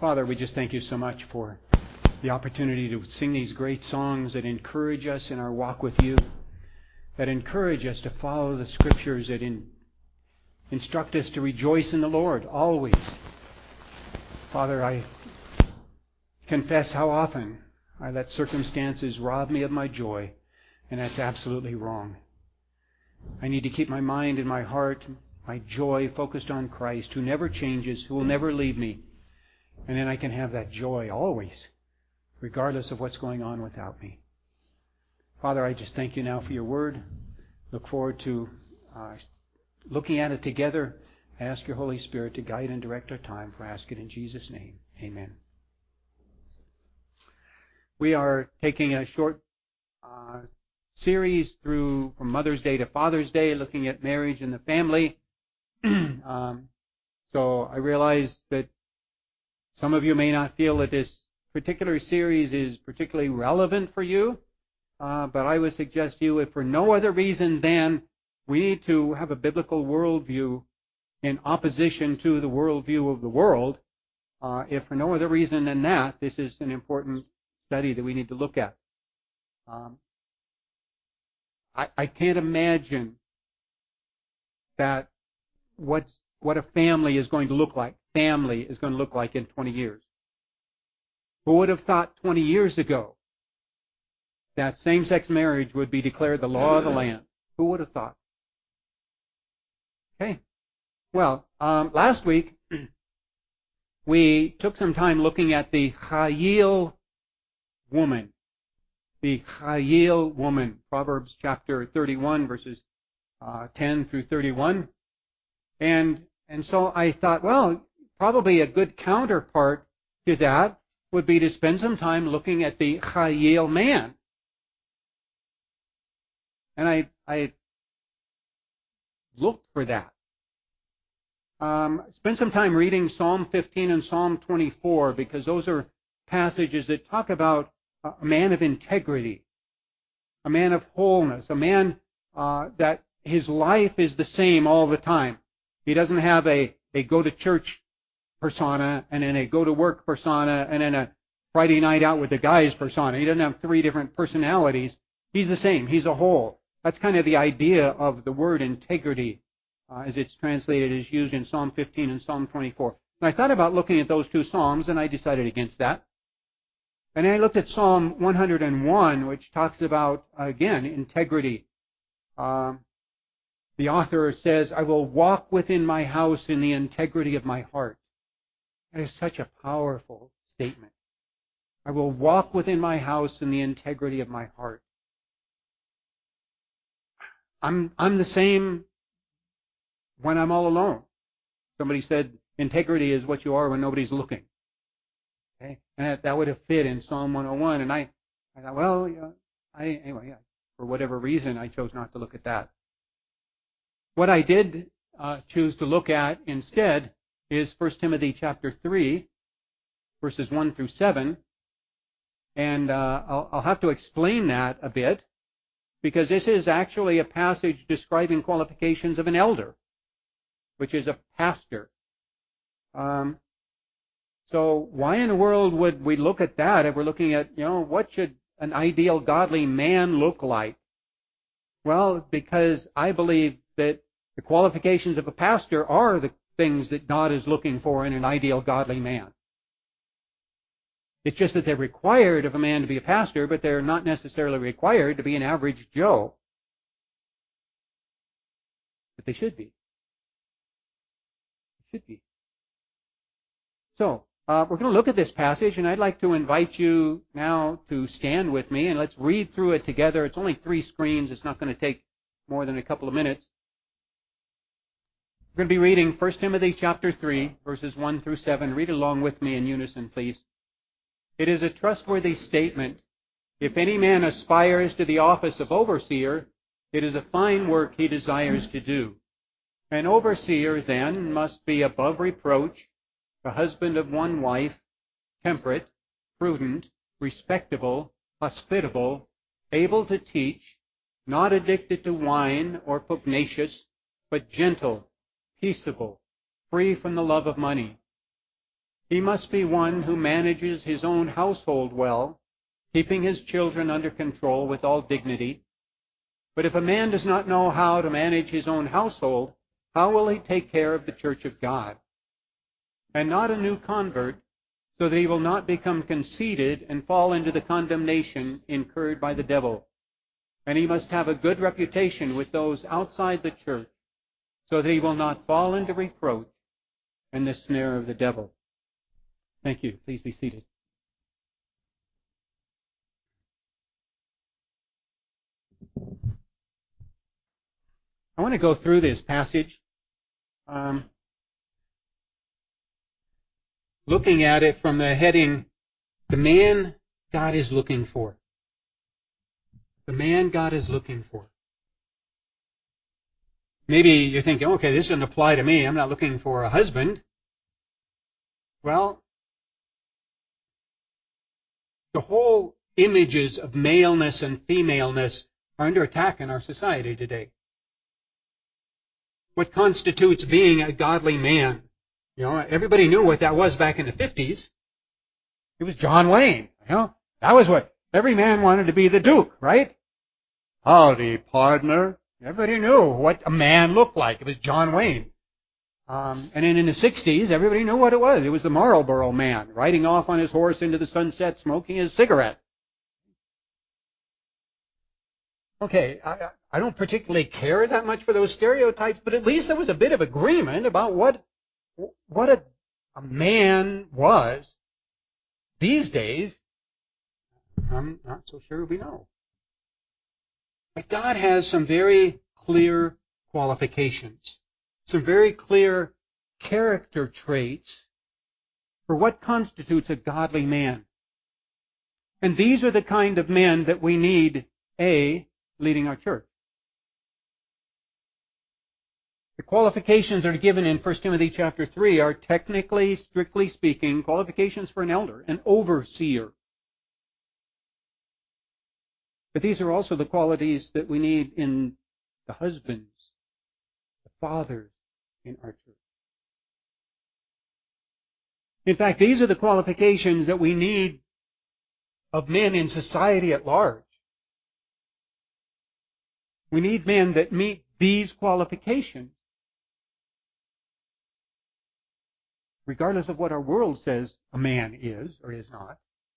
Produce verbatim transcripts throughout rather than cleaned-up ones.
Father, we just thank you so much for the opportunity to sing these great songs that encourage us in our walk with you, that encourage us to follow the Scriptures, that in, instruct us to rejoice in the Lord always. Father, I confess how often I let circumstances rob me of my joy, and that's absolutely wrong. I need to keep my mind and my heart, my joy focused on Christ, who never changes, who will never leave me. And then I can have that joy always, regardless of what's going on without me. Father, I just thank you now for your word. Look forward to uh, looking at it together. I ask your Holy Spirit to guide and direct our time, for I ask it in Jesus' name. Amen. We are taking a short uh, series through from Mother's Day to Father's Day, looking at marriage and the family. um, so I realize that some of you may not feel that this particular series is particularly relevant for you, uh, but I would suggest to you, if for no other reason than we need to have a biblical worldview in opposition to the worldview of the world, uh, if for no other reason than that, this is an important study that we need to look at. Um, I, I can't imagine that what's, what a family is going to look like, family is going to look like in twenty years. Who would have thought twenty years ago that same-sex marriage would be declared the law of the land? Who would have thought? Okay. Well, um, last week we took some time looking at the Chayil woman. The Chayil woman. Proverbs chapter thirty-one, verses uh, ten through thirty-one. And, and so I thought, well, probably a good counterpart to that would be to spend some time looking at the Chayil man. And I, I looked for that. Um, spend some time reading Psalm fifteen and Psalm twenty-four, because those are passages that talk about a man of integrity, a man of wholeness, a man uh, that his life is the same all the time. He doesn't have a, a go-to-church persona and then a go-to-work persona and then a Friday night out with the guys persona. He doesn't have three different personalities. He's the same. He's a whole. That's kind of the idea of the word integrity, uh, as it's translated, is used in Psalm fifteen and Psalm twenty-four. And I thought about looking at those two psalms, and I decided against that. And then I looked at Psalm one hundred one, which talks about, again, integrity. Um, the author says, I will walk within my house in the integrity of my heart. That is such a powerful statement. I will walk within my house in the integrity of my heart. I'm, I'm the same when I'm all alone. Somebody said integrity is what you are when nobody's looking. Okay? And that, that would have fit in Psalm one oh one. And I, I thought, well, yeah, I, anyway, yeah, for whatever reason, I chose not to look at that. What I did uh, choose to look at instead is First Timothy chapter three, verses one through seven. And uh, I'll, I'll have to explain that a bit, because this is actually a passage describing qualifications of an elder, which is a pastor. Um, so why in the world would we look at that if we're looking at, you know, what should an ideal godly man look like? Well, because I believe that the qualifications of a pastor are the things that God is looking for in an ideal godly man. It's just that they're required of a man to be a pastor, but they're not necessarily required to be an average Joe. But they should be. They should be. So, uh, we're going to look at this passage, and I'd like to invite you now to stand with me, and let's read through it together. It's only three screens. It's not going to take more than a couple of minutes. We're going to be reading First Timothy chapter three, verses one through seven. Read along with me in unison, please. It is a trustworthy statement. If any man aspires to the office of overseer, it is a fine work he desires to do. An overseer, then, must be above reproach, the husband of one wife, temperate, prudent, respectable, hospitable, able to teach, not addicted to wine or pugnacious, but gentle, peaceable, free from the love of money. He must be one who manages his own household well, keeping his children under control with all dignity. But if a man does not know how to manage his own household, how will he take care of the church of God? And not a new convert, so that he will not become conceited and fall into the condemnation incurred by the devil. And he must have a good reputation with those outside the church, so that he will not fall into reproach and the snare of the devil. Thank you. Please be seated. I want to go through this passage, um, looking at it from the heading, the man God is looking for. The man God is looking for. Maybe you're thinking, okay, this doesn't apply to me. I'm not looking for a husband. Well, the whole images of maleness and femaleness are under attack in our society today. What constitutes being a godly man? You know, everybody knew what that was back in the fifties. It was John Wayne. You know, that was what every man wanted to be, the Duke, right? Howdy, partner. Everybody knew what a man looked like. It was John Wayne. Um, and then in the sixties, everybody knew what it was. It was the Marlboro man, riding off on his horse into the sunset, smoking his cigarette. Okay, I, I don't particularly care that much for those stereotypes, but at least there was a bit of agreement about what what a, a man was. These days, I'm not so sure we know. But God has some very clear qualifications, some very clear character traits for what constitutes a godly man. And these are the kind of men that we need, A, leading our church. The qualifications that are given in First Timothy chapter three are technically, strictly speaking, qualifications for an elder, an overseer. But these are also the qualities that we need in the husbands, the fathers in our church. In fact, these are the qualifications that we need of men in society at large. We need men that meet these qualifications, regardless of what our world says a man is or is not.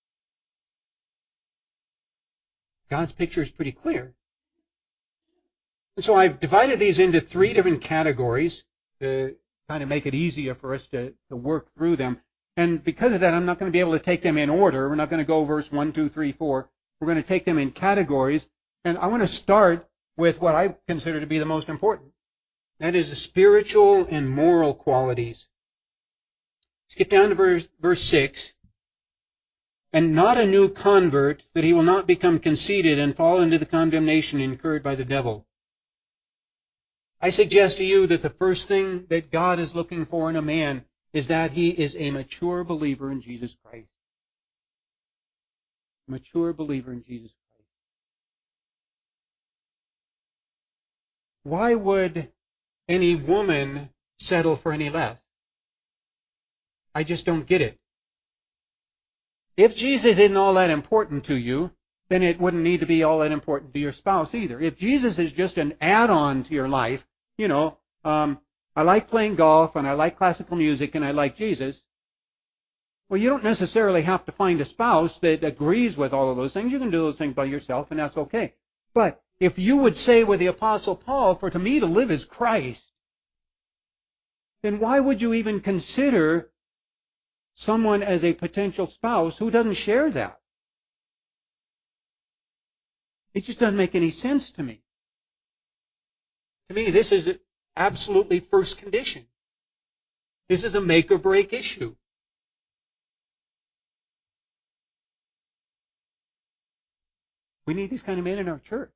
God's picture is pretty clear. And so I've divided these into three different categories to kind of make it easier for us to, to work through them. And because of that, I'm not going to be able to take them in order. We're not going to go verse one, two, three, four. We're going to take them in categories. And I want to start with what I consider to be the most important. That is the spiritual and moral qualities. Skip down to verse, verse six. And not a new convert, that he will not become conceited and fall into the condemnation incurred by the devil. I suggest to you that the first thing that God is looking for in a man is that he is a mature believer in Jesus Christ. Mature believer in Jesus Christ. Why would any woman settle for any less? I just don't get it. If Jesus isn't all that important to you, then it wouldn't need to be all that important to your spouse either. If Jesus is just an add-on to your life, you know, um, I like playing golf and I like classical music and I like Jesus, well, you don't necessarily have to find a spouse that agrees with all of those things. You can do those things by yourself, and that's okay. But if you would say with the Apostle Paul, for to me to live is Christ, then why would you even consider someone as a potential spouse who doesn't share that? It just doesn't make any sense to me. To me, this is absolutely first condition. This is a make or break issue. We need these kind of men in our church.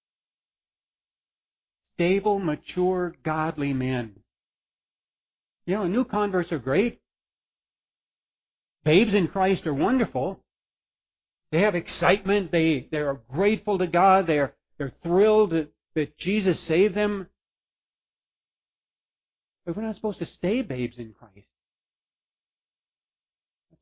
Stable, mature, godly men. You know, new converts are great. Babes in Christ are wonderful. They have excitement. They, they are grateful to God. They are, they're thrilled that, that Jesus saved them. But we're not supposed to stay babes in Christ.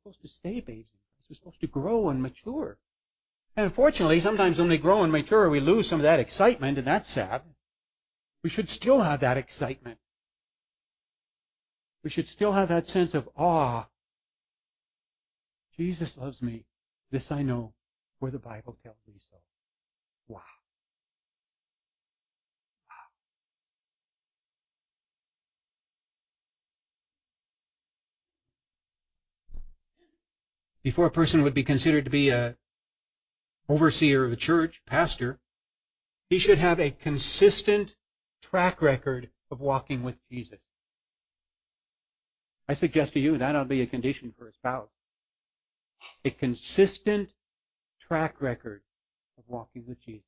supposed to stay babes in Christ. We're supposed to grow and mature. And unfortunately, sometimes when we grow and mature, we lose some of that excitement, and that's sad. We should still have that excitement. We should still have that sense of awe. Jesus loves me. This I know, for the Bible tells me so. Wow. Before a person would be considered to be a overseer of a church, pastor, he should have a consistent track record of walking with Jesus. I suggest to you that ought to be a condition for a spouse. A consistent track record of walking with Jesus.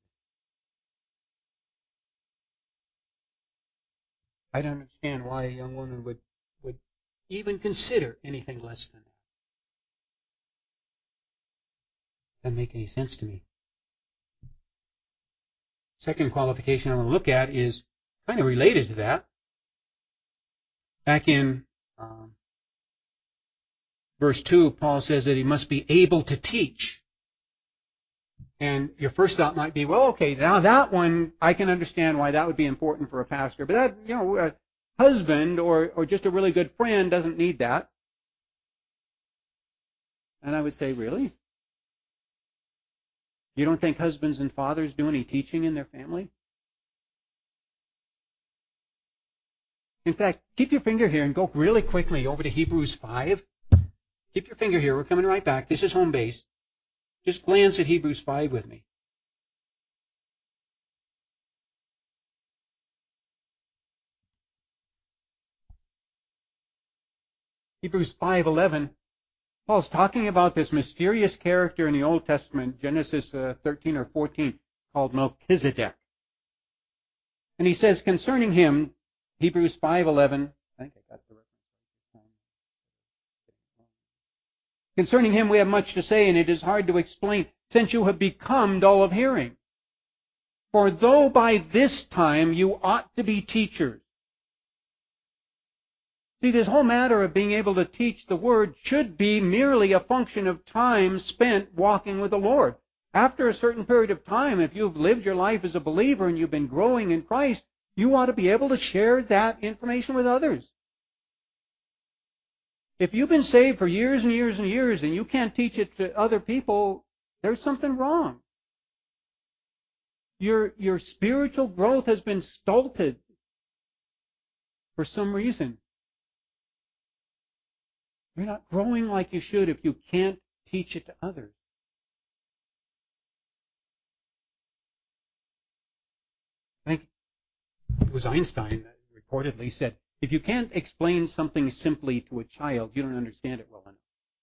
I don't understand why a young woman would, would even consider anything less than that. Doesn't make any sense to me. Second qualification I want to look at is kind of related to that. Back in um, verse two, Paul says that he must be able to teach. And your first thought might be, well, okay, now that one, I can understand why that would be important for a pastor. But that, you know, a husband or, or just a really good friend doesn't need that. And I would say, really? You don't think husbands and fathers do any teaching in their family? In fact, keep your finger here and go really quickly over to Hebrews five. Keep your finger here. We're coming right back. This is home base. Just glance at Hebrews five with me. Hebrews five eleven. Paul's talking about this mysterious character in the Old Testament, Genesis uh, thirteen or fourteen, called Melchizedek. And he says concerning him, Hebrews five eleven, I think I got the reference. Concerning him we have much to say, and it is hard to explain, since you have become dull of hearing. For though by this time you ought to be teachers. See, this whole matter of being able to teach the Word should be merely a function of time spent walking with the Lord. After a certain period of time, if you've lived your life as a believer and you've been growing in Christ, you ought to be able to share that information with others. If you've been saved for years and years and years and you can't teach it to other people, there's something wrong. Your, your spiritual growth has been stunted for some reason. You're not growing like you should if you can't teach it to others. I think it was Einstein that reportedly said, if you can't explain something simply to a child, you don't understand it well enough.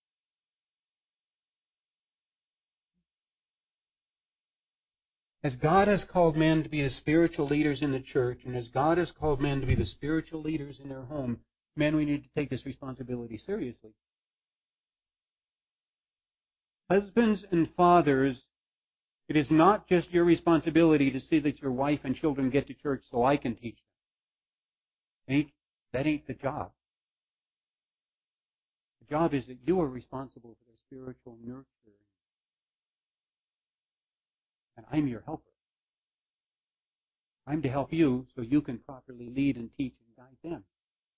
As God has called men to be the spiritual leaders in the church, and as God has called men to be the spiritual leaders in their home, men, we need to take this responsibility seriously. Husbands and fathers, it is not just your responsibility to see that your wife and children get to church so I can teach them. Ain't, that ain't the job. The job is that you are responsible for their spiritual nurturing. And I'm your helper. I'm to help you so you can properly lead and teach and guide them.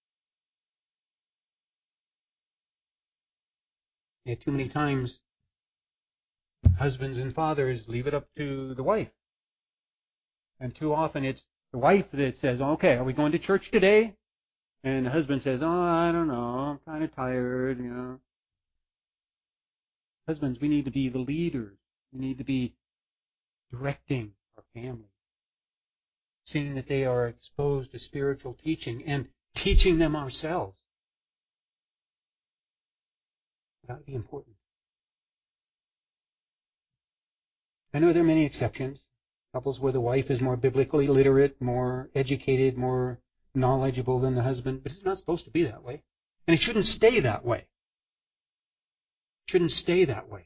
Yet too many times, husbands and fathers leave it up to the wife. And too often it's the wife that says, okay, are we going to church today? And the husband says, oh, I don't know, I'm kind of tired, you know. Husbands, we need to be the leaders. We need to be directing our families, seeing that they are exposed to spiritual teaching and teaching them ourselves. That would be important. I know there are many exceptions. Couples where the wife is more biblically literate, more educated, more knowledgeable than the husband, but it's not supposed to be that way. And it shouldn't stay that way. It shouldn't stay that way.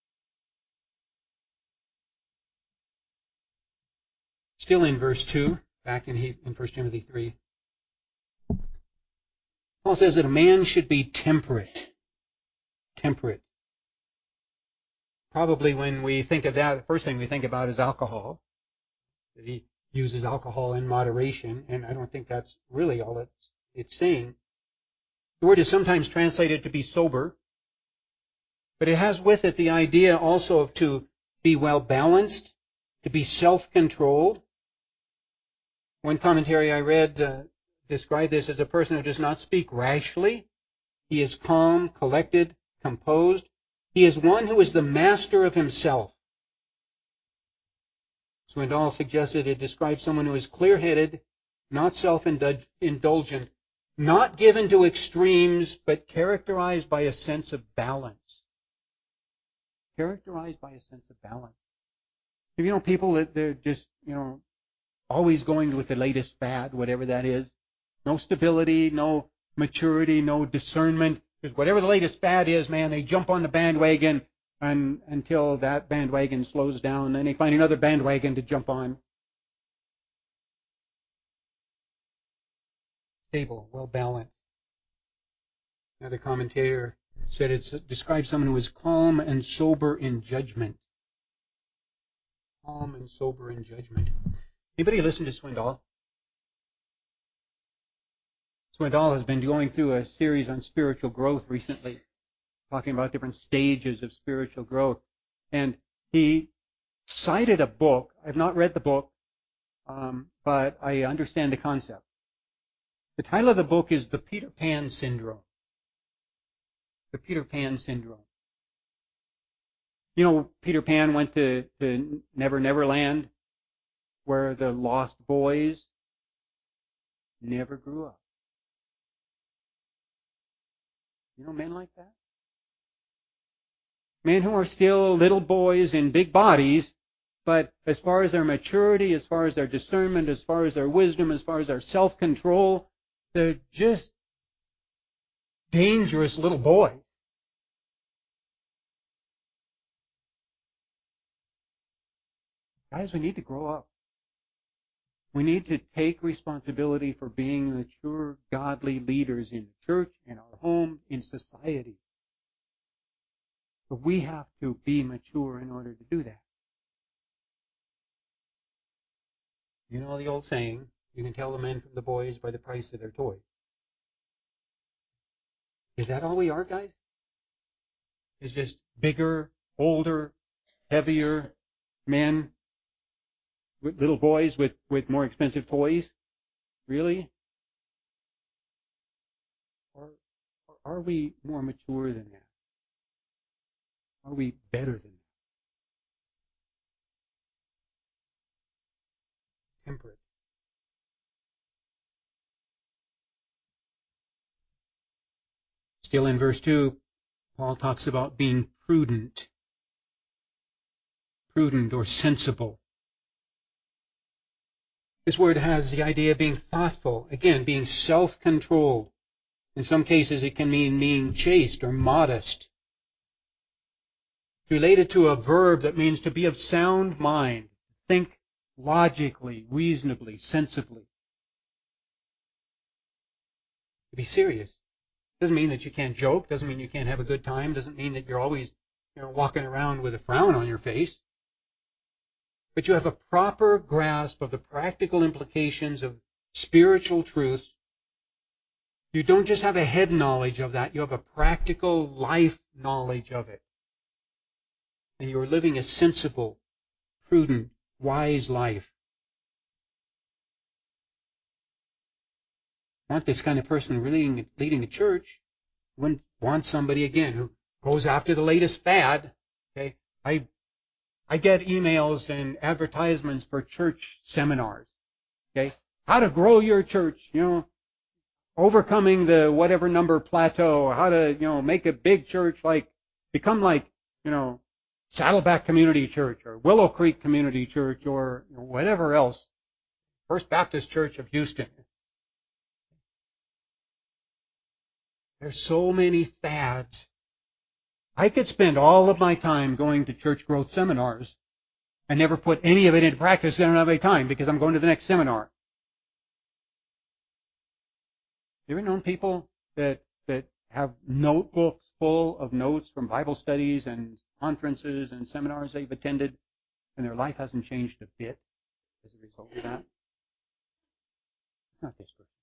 Still in verse two, back in, in First Timothy three, Paul says that a man should be temperate. temperate. Probably when we think of that, the first thing we think about is alcohol. That he uses alcohol in moderation, and I don't think that's really all it's, it's saying. The word is sometimes translated to be sober, but it has with it the idea also of to be well balanced, to be self-controlled. One commentary I read uh, described this as a person who does not speak rashly. He is calm, collected, composed. He is one who is the master of himself. Swindoll suggested it describes someone who is clear-headed, not self-indulgent, not given to extremes, but characterized by a sense of balance. Characterized by a sense of balance. If you know people that they're just, you know, always going with the latest fad, whatever that is. No stability, no maturity, no discernment. Because whatever the latest fad is, man, they jump on the bandwagon and until that bandwagon slows down, then they find another bandwagon to jump on. Stable, well balanced. Another commentator said it describes someone who is calm and sober in judgment. Calm and sober in judgment. Anybody listen to Swindoll? Swindoll has been going through a series on spiritual growth recently, talking about different stages of spiritual growth. And he cited a book. I've not read the book, um, but I understand the concept. The title of the book is The Peter Pan Syndrome. The Peter Pan Syndrome. You know, Peter Pan went to, to Never Never Land, where the lost boys never grew up. You know men like that? Men who are still little boys in big bodies, but as far as their maturity, as far as their discernment, as far as their wisdom, as far as their self-control, they're just dangerous little boys. Guys, we need to grow up. We need to take responsibility for being mature, godly leaders in the church, in our home, in society. But we have to be mature in order to do that. You know the old saying, you can tell the men from the boys by the price of their toys. Is that all we are, guys? Is just bigger, older, heavier men, with little boys with, with more expensive toys? Really? Or, or are we more mature than that? Are we better than that? Temperate. Still in verse two, Paul talks about being prudent. Prudent or sensible. This word has the idea of being thoughtful. Again, being self-controlled. In some cases, it can mean being chaste or modest. Related to a verb that means to be of sound mind. Think logically, reasonably, sensibly. To be serious. Doesn't mean that you can't joke. Doesn't mean you can't have a good time. Doesn't mean that you're always, you know, walking around with a frown on your face. But you have a proper grasp of the practical implications of spiritual truths. You don't just have a head knowledge of that. You have a practical life knowledge of it. And you're living a sensible, prudent, wise life. Want this kind of person really leading a church? Wouldn't want somebody, again, who goes after the latest fad. Okay, I I get emails and advertisements for church seminars. Okay, how to grow your church, you know, overcoming the whatever number plateau, how to, you know, make a big church, like become like, you know, Saddleback Community Church or Willow Creek Community Church or, you know, whatever else. First Baptist Church of Houston. There's so many fads. I could spend all of my time going to church growth seminars and never put any of it into practice. I don't have any time because I'm going to the next seminar. You ever known people that, that have notebooks full of notes from Bible studies and conferences and seminars they've attended, and their life hasn't changed a bit as a result of that? It's not this person.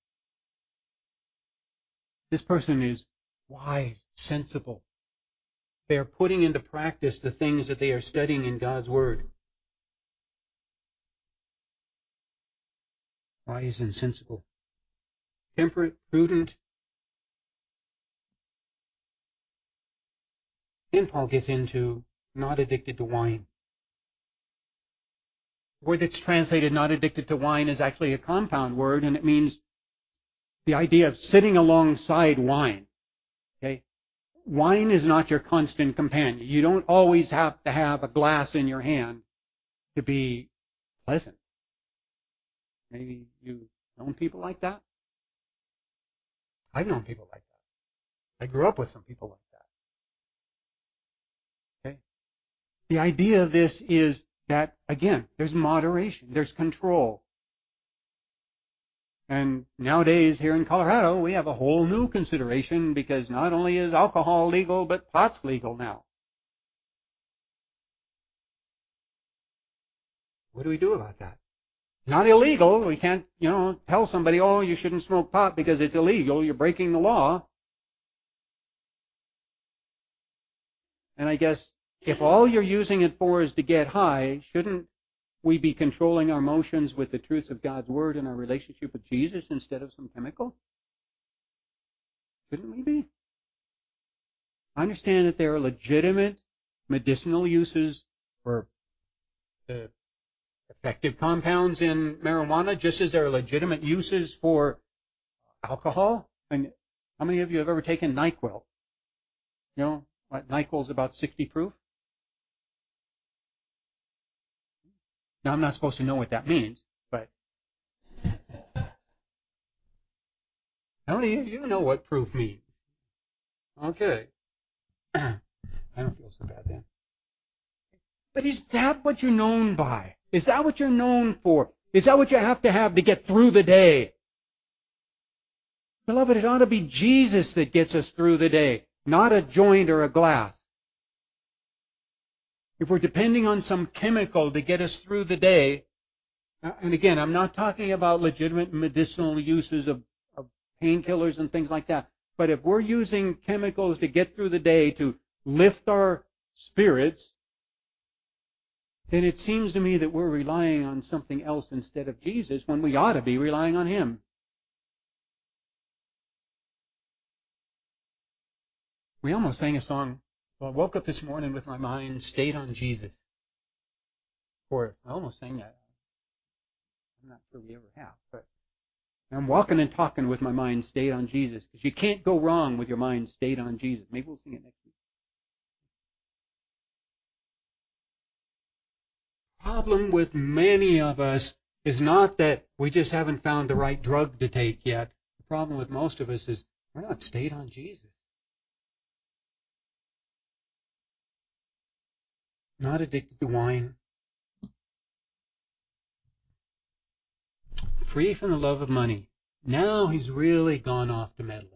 This person is wise, sensible. They are putting into practice the things that they are studying in God's Word. Wise and sensible. Temperate, prudent. Then Paul gets into not addicted to wine. The word that's translated not addicted to wine is actually a compound word, and it means the idea of sitting alongside wine. Okay? Wine is not your constant companion. You don't always have to have a glass in your hand to be pleasant. Maybe you've known people like that. I've known people like that. I grew up with some people like that. Okay? The idea of this is that, again, there's moderation, there's control. And nowadays here in Colorado, we have a whole new consideration because not only is alcohol legal, but pot's legal now. What do we do about that? Not illegal. We can't, you know, tell somebody, oh, you shouldn't smoke pot because it's illegal. You're breaking the law. And I guess if all you're using it for is to get high, shouldn't we be controlling our emotions with the truths of God's Word and our relationship with Jesus instead of some chemical? Shouldn't we be? I understand that there are legitimate medicinal uses for the effective compounds in marijuana, just as there are legitimate uses for alcohol. And how many of you have ever taken NyQuil? You know, NyQuil is about sixty proof. Now, I'm not supposed to know what that means, but how many of you know what proof means? Okay. I don't feel so bad then. But is that what you're known by? Is that what you're known for? Is that what you have to have to get through the day? Beloved, it ought to be Jesus that gets us through the day, not a joint or a glass. If we're depending on some chemical to get us through the day, and again, I'm not talking about legitimate medicinal uses of, of painkillers and things like that, but if we're using chemicals to get through the day to lift our spirits, then it seems to me that we're relying on something else instead of Jesus when we ought to be relying on Him. We almost sang a song, well, I woke up this morning with my mind stayed on Jesus. Chorus. I almost sang that. I'm not sure we ever have, but I'm walking and talking with my mind stayed on Jesus, because you can't go wrong with your mind stayed on Jesus. Maybe we'll sing it next week. The problem with many of us is not that we just haven't found the right drug to take yet. The problem with most of us is we're not stayed on Jesus. Not addicted to wine. Free from the love of money. Now he's really gone off to meddling.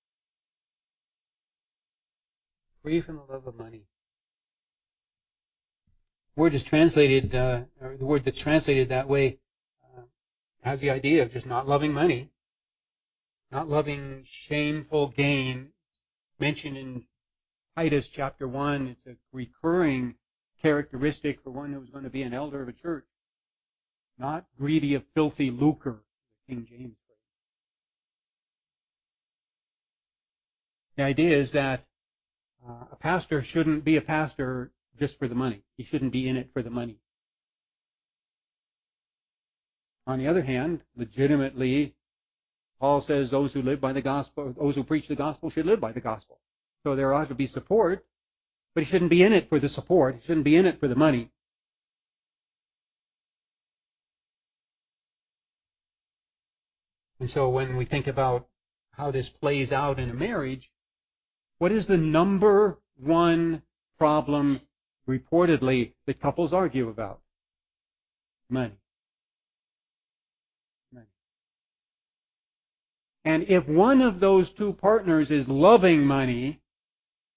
Free from the love of money. The word is translated, uh, or the word that's translated that way uh, has the idea of just not loving money, not loving shameful gain. Mentioned in Titus chapter one, it's a recurring characteristic for one who's going to be an elder of a church. Not greedy of filthy lucre, King James phrase. The idea is that uh, a pastor shouldn't be a pastor just for the money. He shouldn't be in it for the money. On the other hand, legitimately, Paul says those who live by the gospel, those who preach the gospel should live by the gospel. So there ought to be support, but he shouldn't be in it for the support. He shouldn't be in it for the money. And so when we think about how this plays out in a marriage, what is the number one problem reportedly that couples argue about? Money. Money. And if one of those two partners is loving money,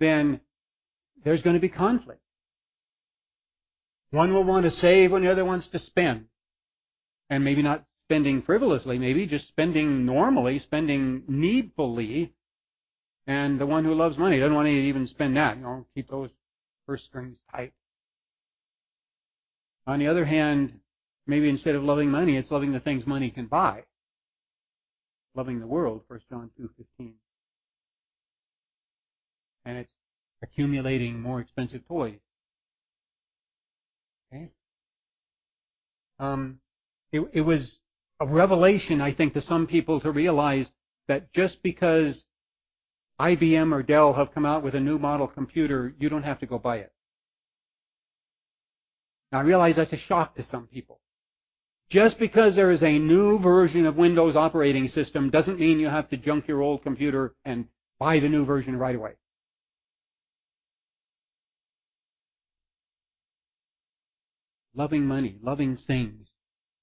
then there's going to be conflict. One will want to save when the other wants to spend. And maybe not spending frivolously, maybe just spending normally, spending needfully. And the one who loves money doesn't want to even spend that. You know, keep those purse strings tight. On the other hand, maybe instead of loving money, it's loving the things money can buy. Loving the world, First John two fifteen. And it's accumulating more expensive toys. Okay? Um, it, it was a revelation, I think, to some people to realize that just because I B M or Dell have come out with a new model computer, you don't have to go buy it. Now, I realize that's a shock to some people. Just because there is a new version of Windows operating system doesn't mean you have to junk your old computer and buy the new version right away. Loving money, loving things.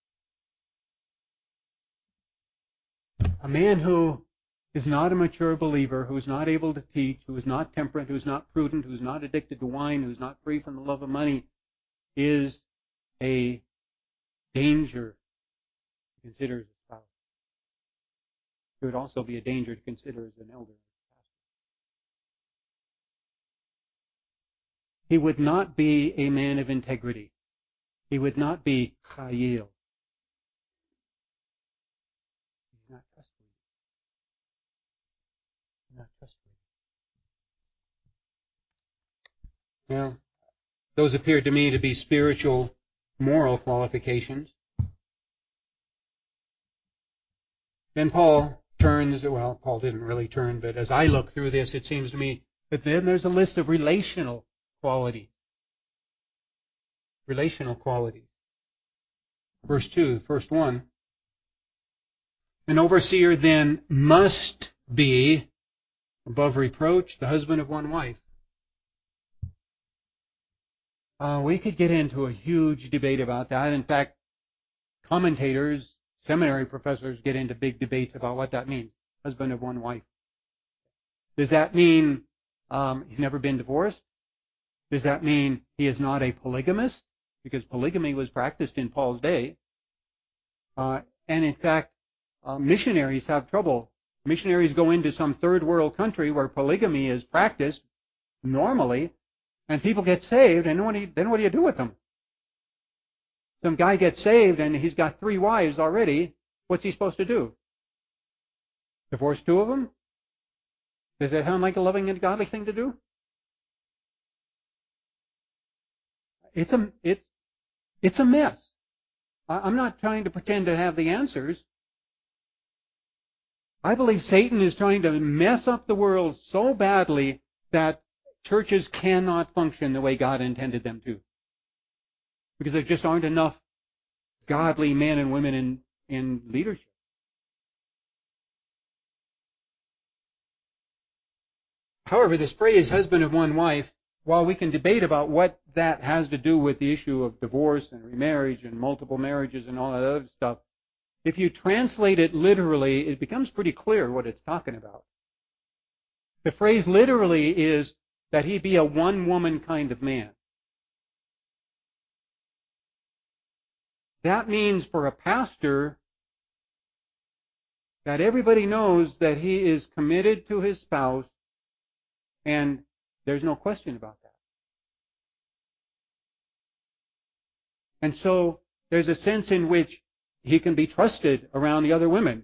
A man who is not a mature believer, who is not able to teach, who is not temperate, who is not prudent, who is not addicted to wine, who is not free from the love of money, is a danger to consider as a spouse. It would also be a danger to consider as an elder. He would not be a man of integrity. He would not be chayil. He's not trustworthy. He's not trustworthy. Well, those appear to me to be spiritual, moral qualifications. Then Paul turns, well, Paul didn't really turn, but as I look through this, it seems to me that then there's a list of relational qualities. Relational qualities. Verse two, the first one. An overseer then must be above reproach, the husband of one wife. Uh, we could get into a huge debate about that. In fact, commentators, seminary professors get into big debates about what that means. Husband of one wife. Does that mean um, he's never been divorced? Does that mean he is not a polygamist? Because polygamy was practiced in Paul's day. Uh, and in fact, uh, missionaries have trouble. Missionaries go into some third world country where polygamy is practiced normally, and people get saved, and what do you, then what do you do with them? Some guy gets saved, and he's got three wives already. What's he supposed to do? Divorce two of them? Does that sound like a loving and godly thing to do? It's a, it's, it's a mess. I'm not trying to pretend to have the answers. I believe Satan is trying to mess up the world so badly that churches cannot function the way God intended them to. Because there just aren't enough godly men and women in, in leadership. However, this phrase, husband of one wife, while we can debate about what that has to do with the issue of divorce and remarriage and multiple marriages and all that other stuff, if you translate it literally, it becomes pretty clear what it's talking about. The phrase literally is that he be a one-woman kind of man. That means for a pastor that everybody knows that he is committed to his spouse, and there's no question about that. And so there's a sense in which he can be trusted around the other women.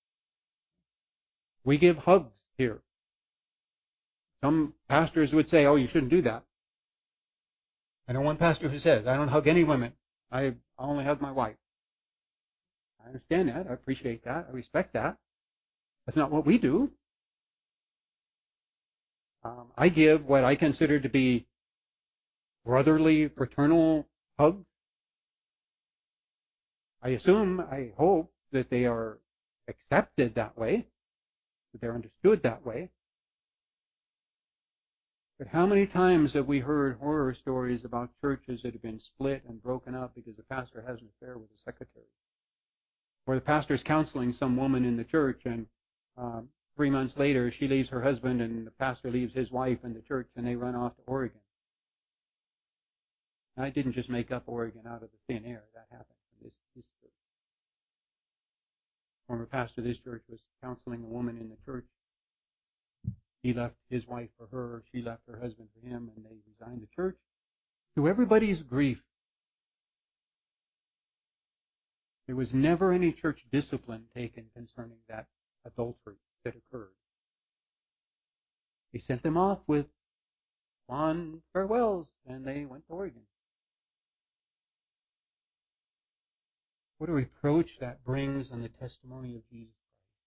We give hugs here. Some pastors would say, oh, you shouldn't do that. I know one pastor who says, I don't hug any women. I only hug my wife. I understand that. I appreciate that. I respect that. That's not what we do. Um, I give what I consider to be brotherly, fraternal hugs. I assume, I hope, that they are accepted that way, that they're understood that way. But how many times have we heard horror stories about churches that have been split and broken up because the pastor has an affair with the secretary? Or the pastor is counseling some woman in the church, and um, three months later, she leaves her husband and the pastor leaves his wife and the church, and they run off to Oregon. And I didn't just make up Oregon out of the thin air. That happened in this, this church. Former pastor of this church was counseling a woman in the church. He left his wife for her, she left her husband for him, and they resigned the church. To everybody's grief, there was never any church discipline taken concerning that adultery that occurred. He sent them off with fond farewells, and they went to Oregon. What a reproach that brings on the testimony of Jesus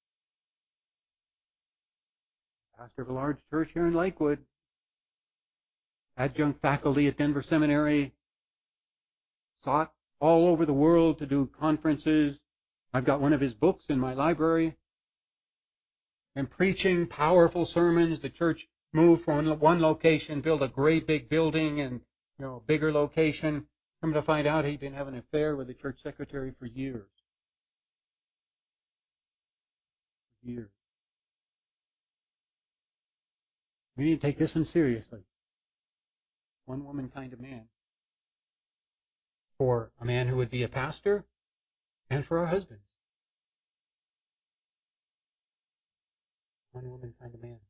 Christ. Pastor of a large church here in Lakewood, adjunct faculty at Denver Seminary, sought all over the world to do conferences. I've got one of his books in my library. And preaching powerful sermons. The church moved from one location, built a great big building and, you know, a bigger location. Come to find out he'd been having an affair with the church secretary for years. Years. We need to take this one seriously. One woman kind of man. For a man who would be a pastor and for our husbands. One woman kind of man.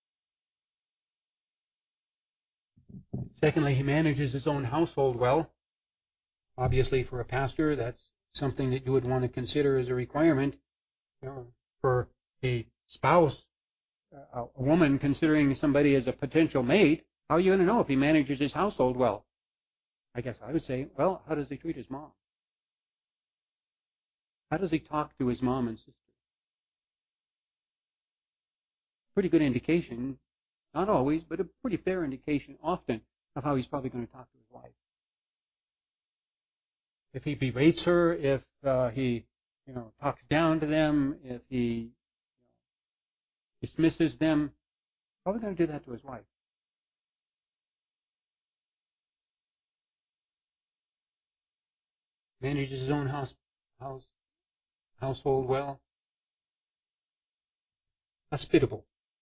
Secondly, he manages his own household well. Obviously, for a pastor, that's something that you would want to consider as a requirement. You know, for a spouse, a woman considering somebody as a potential mate, how are you going to know if he manages his household well? I guess I would say, well, how does he treat his mom? How does he talk to his mom and sister? Pretty good indication, not always, but a pretty fair indication often of how he's probably going to talk to his wife. If he berates her, if uh, he, you know, talks down to them, if he you know, dismisses them, probably going to do that to his wife. Manages his own house, house, household well. Hospitable.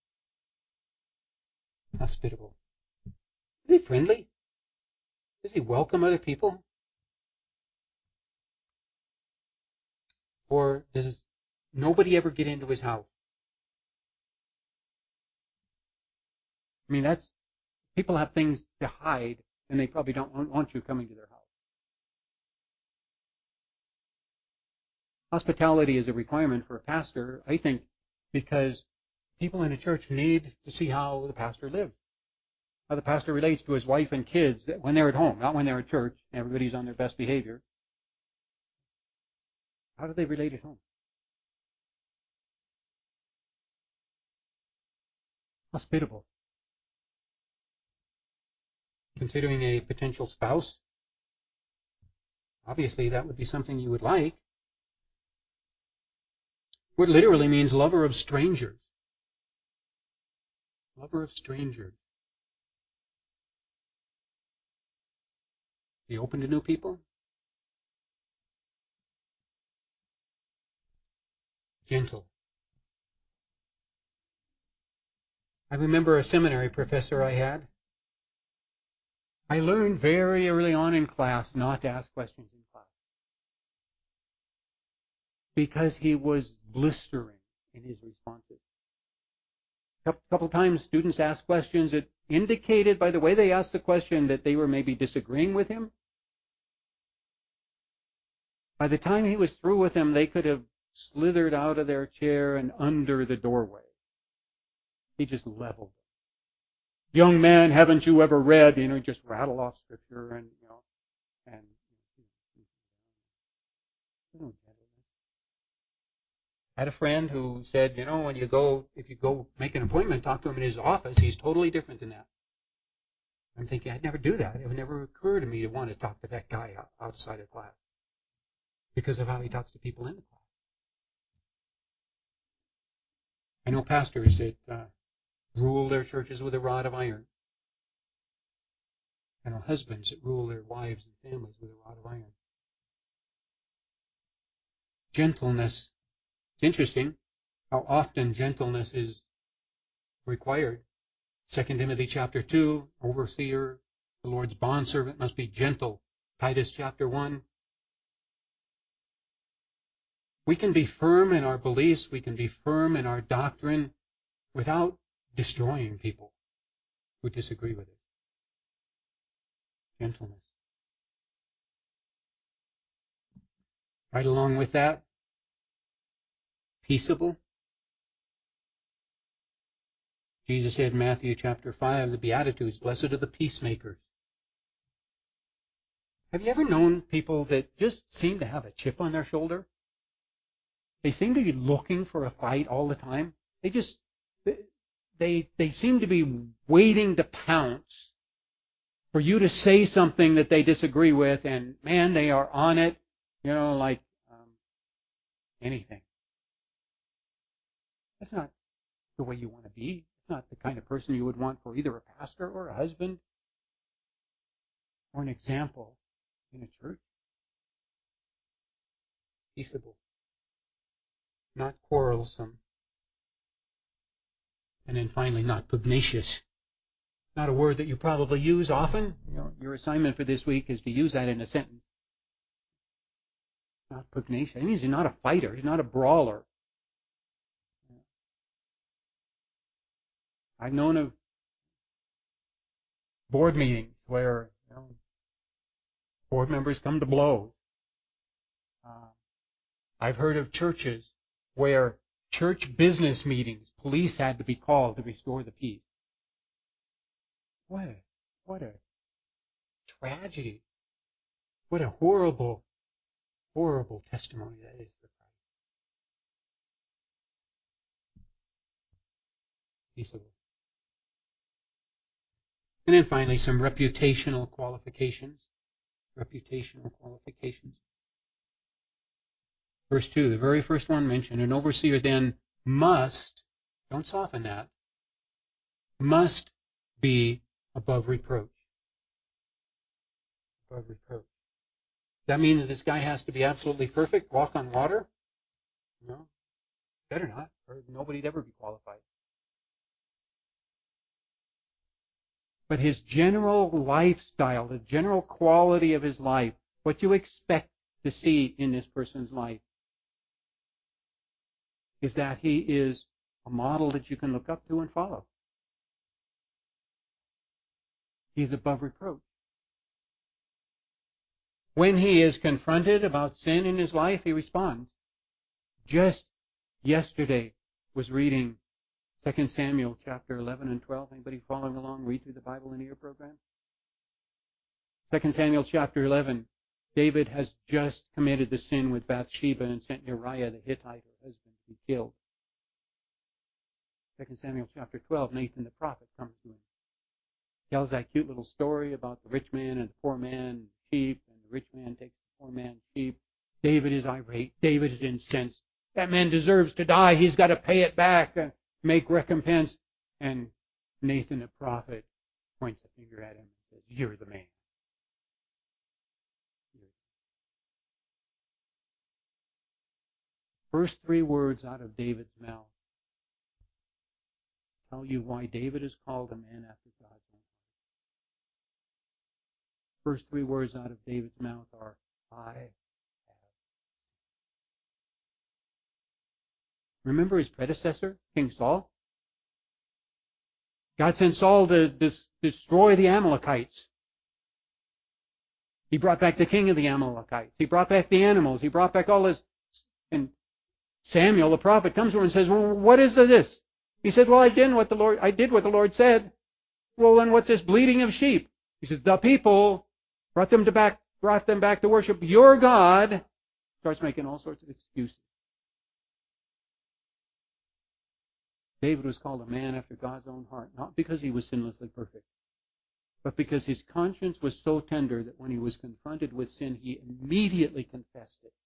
Hospitable. Is he friendly? Does he welcome other people? Or does nobody ever get into his house? I mean, that's, people have things to hide, and they probably don't want you coming to their house. Hospitality is a requirement for a pastor, I think, because people in a church need to see how the pastor lives, how the pastor relates to his wife and kids when they're at home, not when they're at church. Everybody's on their best behavior. How do they relate at home? Hospitable. Considering a potential spouse, obviously that would be something you would like. Word literally means lover of strangers. Lover of strangers. Be open to new people? Gentle. I remember a seminary professor I had. I learned very early on in class not to ask questions in class. Because he was blistering in his responses. A couple times students asked questions that indicated by the way they asked the question that they were maybe disagreeing with him. By the time he was through with them, they could have slithered out of their chair and under the doorway. He just leveled them. Young man, haven't you ever read? You know, just rattle off scripture and, you know, and, you know, I had a friend who said, you know, when you go, if you go make an appointment, talk to him in his office, he's totally different than that. I'm thinking, I'd never do that. It would never occur to me to want to talk to that guy outside of class because of how he talks to people in the class. I know pastors that uh, rule their churches with a rod of iron. I know husbands that rule their wives and families with a rod of iron. Gentleness. It's interesting how often gentleness is required. Second Timothy chapter two, overseer, the Lord's bondservant must be gentle. Titus chapter one. We can be firm in our beliefs, we can be firm in our doctrine without destroying people who disagree with it. Gentleness. Right along with that, peaceable. Jesus said in Matthew chapter five, the Beatitudes, blessed are the peacemakers. Have you ever known people that just seem to have a chip on their shoulder? They seem to be looking for a fight all the time. They just, they, they seem to be waiting to pounce for you to say something that they disagree with, and man, they are on it, you know, like um, anything. That's not the way you want to be. It's not the kind of person you would want for either a pastor or a husband or an example in a church. Peaceable. Not quarrelsome. And then finally, not pugnacious. Not a word that you probably use often. You know, your assignment for this week is to use that in a sentence. Not pugnacious. It means he's not a fighter. He's not a brawler. I've known of board meetings where you know, board members come to blows. Uh, I've heard of churches where church business meetings, police had to be called to restore the peace. What a, what a tragedy. What a horrible, horrible testimony that is for Christ. Peaceable. And then finally, some reputational qualifications. Reputational qualifications. Verse two, the very first one mentioned, an overseer then must, don't soften that, must be above reproach. Above reproach. That means that this guy has to be absolutely perfect, walk on water? No, better not, or nobody'd ever be qualified. But his general lifestyle, the general quality of his life, what you expect to see in this person's life, is that he is a model that you can look up to and follow. He's above reproach. When he is confronted about sin in his life, he responds. Just yesterday was reading Second Samuel chapter eleven and twelve. Anybody following along, read through the Bible in your program? Second Samuel chapter eleven. David has just committed the sin with Bathsheba and sent Uriah the Hittite, her husband, to be killed. Second Samuel chapter twelve, Nathan the prophet comes to him. Tells that cute little story about the rich man and the poor man and the sheep, and the rich man takes the poor man's sheep. David is irate. David is incensed. That man deserves to die. He's got to pay it back and make recompense. And Nathan the prophet points a finger at him and says, "You're the man." First three words out of David's mouth tell you why David is called a man after God's own heart. First three words out of David's mouth are, "I have." Remember his predecessor, King Saul? God sent Saul to dis- destroy the Amalekites. He brought back the king of the Amalekites. He brought back the animals. He brought back all his... And Samuel, the prophet, comes to him and says, "Well, what is this?" He said, "Well, I did what the Lord, I did what the Lord said." "Well, then what's this bleating of sheep?" He says, "The people brought them to back, brought them back to worship your God." Starts making all sorts of excuses. David was called a man after God's own heart, not because he was sinlessly perfect, but because his conscience was so tender that when he was confronted with sin, he immediately confessed it.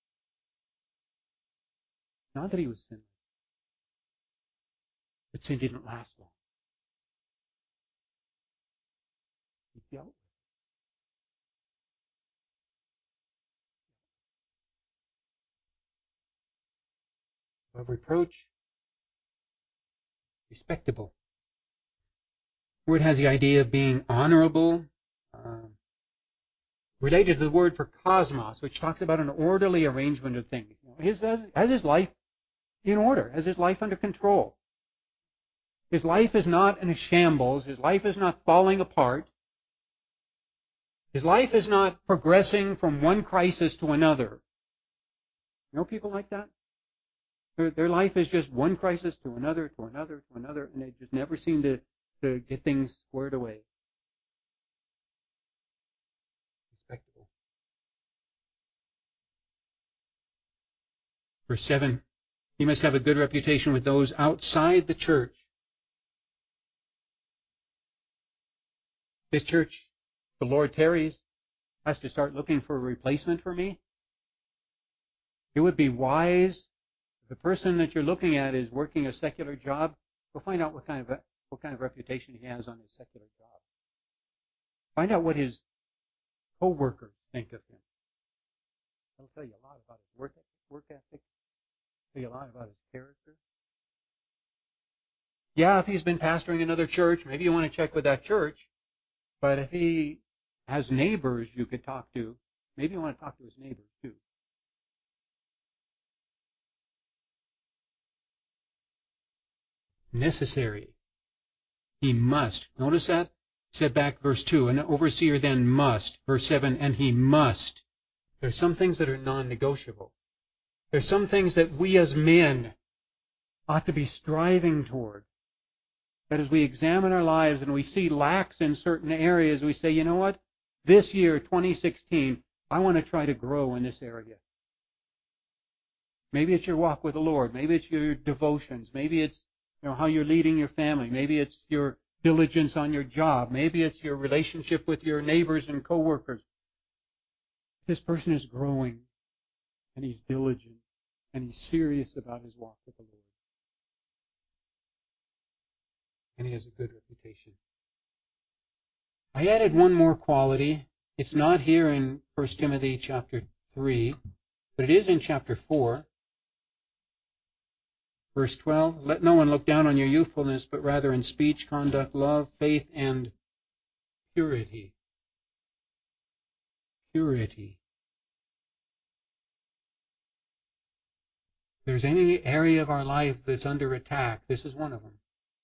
Not that he was sinless, but sin didn't last long. He dealt with it. Above reproach, Respectable. The word has the idea of being honorable, uh, related to the word for cosmos, which talks about an orderly arrangement of things. You know, his, has, has his life in order, has his life under control. His life is not in a shambles. His life is not falling apart. His life is not progressing from one crisis to another. You know people like that? Their, their life is just one crisis to another, to another, to another, and they just never seem to, to get things squared away. Respectable. Verse seven, he must have a good reputation with those outside the church. This church, the Lord tarries, has to start looking for a replacement for me. It would be wise, if the person that you're looking at is working a secular job, go find out what kind of what kind of reputation he has on his secular job. Find out what his co-workers think of him. That'll tell you a lot about his work work ethic. Tell you a lot about his character. Yeah, if he's been pastoring another church, maybe you want to check with that church. But if he has neighbors you could talk to, maybe you want to talk to his neighbors too. Necessary. He must. Notice that? Said back verse two. An overseer then must. Verse seven. And he must. There's some things that are non-negotiable. There's some things that we as men ought to be striving toward. That as we examine our lives and we see lacks in certain areas, we say, you know what? This year, twenty sixteen, I want to try to grow in this area. Maybe it's your walk with the Lord. Maybe it's your devotions. Maybe it's you know how you're leading your family. Maybe it's your diligence on your job. Maybe it's your relationship with your neighbors and coworkers. This person is growing, and he's diligent, and he's serious about his walk with the Lord. And he has a good reputation. I added one more quality. It's not here in First Timothy chapter three, but it is in chapter four. Verse twelve, let no one look down on your youthfulness, but rather in speech, conduct, love, faith, and purity. Purity. If there's any area of our life that's under attack, this is one of them.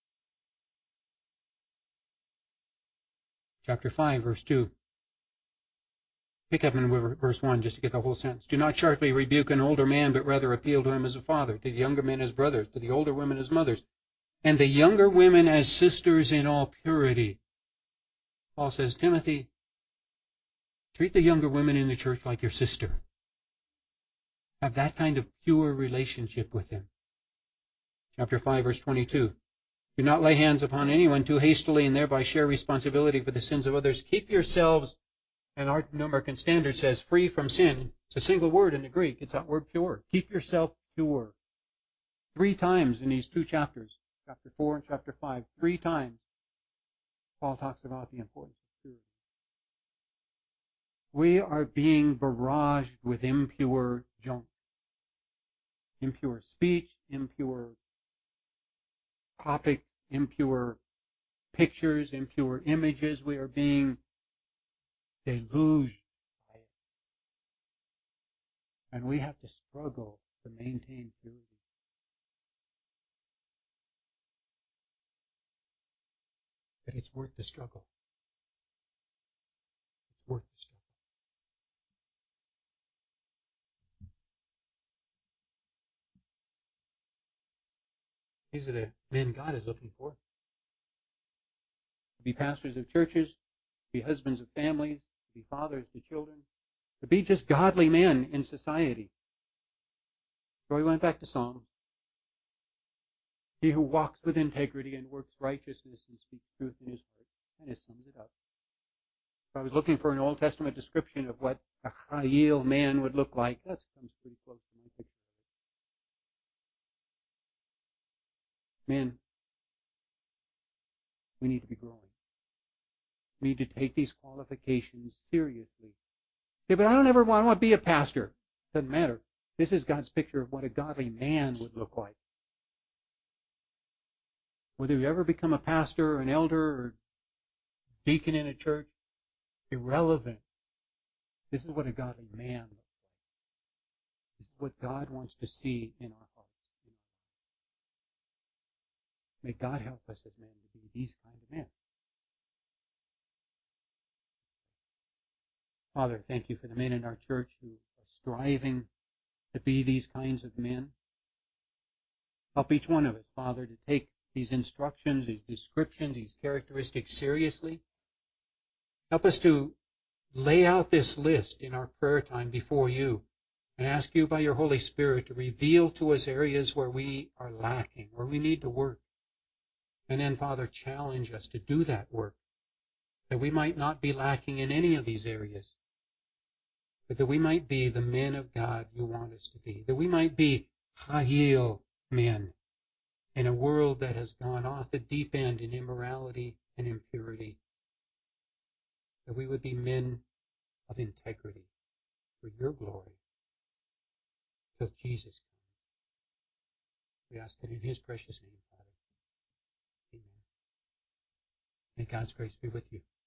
Chapter five, verse two. Pick up in verse one just to get the whole sentence. Do not sharply rebuke an older man, but rather appeal to him as a father, to the younger men as brothers, to the older women as mothers, and the younger women as sisters in all purity. Paul says, Timothy, treat the younger women in the church like your sister. Have that kind of pure relationship with them. Chapter five, verse twenty-two. Do not lay hands upon anyone too hastily and thereby share responsibility for the sins of others. Keep yourselves, and our New American Standard says, free from sin. It's a single word in the Greek. It's that word pure. Keep yourself pure. Three times in these two chapters, chapter four and chapter five, three times, Paul talks about the importance of purity. We are being barraged with impure junk. Impure speech, impure topics, impure pictures, impure images. We are being deluged by it. And we have to struggle to maintain purity. But it's worth the struggle. It's worth the struggle. These are the men God is looking for. To be pastors of churches, to be husbands of families, to be fathers to children, to be just godly men in society. So he went back to Psalms. He who walks with integrity and works righteousness and speaks truth in his heart. Kind of sums it up. If I was looking for an Old Testament description of what a Chayil man would look like, that comes pretty close to my picture. Men, we need to be growing. We need to take these qualifications seriously. Okay, but I don't ever want to be a pastor. Doesn't matter. This is God's picture of what a godly man would look like. Whether you ever become a pastor or an elder or deacon in a church, irrelevant. This is what a godly man looks like. This is what God wants to see in our hearts. May God help us as men to be these kind of men. Father, thank you for the men in our church who are striving to be these kinds of men. Help each one of us, Father, to take these instructions, these descriptions, these characteristics seriously. Help us to lay out this list in our prayer time before you and ask you by your Holy Spirit to reveal to us areas where we are lacking, where we need to work. And then, Father, challenge us to do that work, that we might not be lacking in any of these areas, but that we might be the men of God you want us to be, that we might be Chayil men in a world that has gone off the deep end in immorality and impurity, that we would be men of integrity for your glory till Jesus comes. We ask it in his precious name, Father. Amen. May God's grace be with you.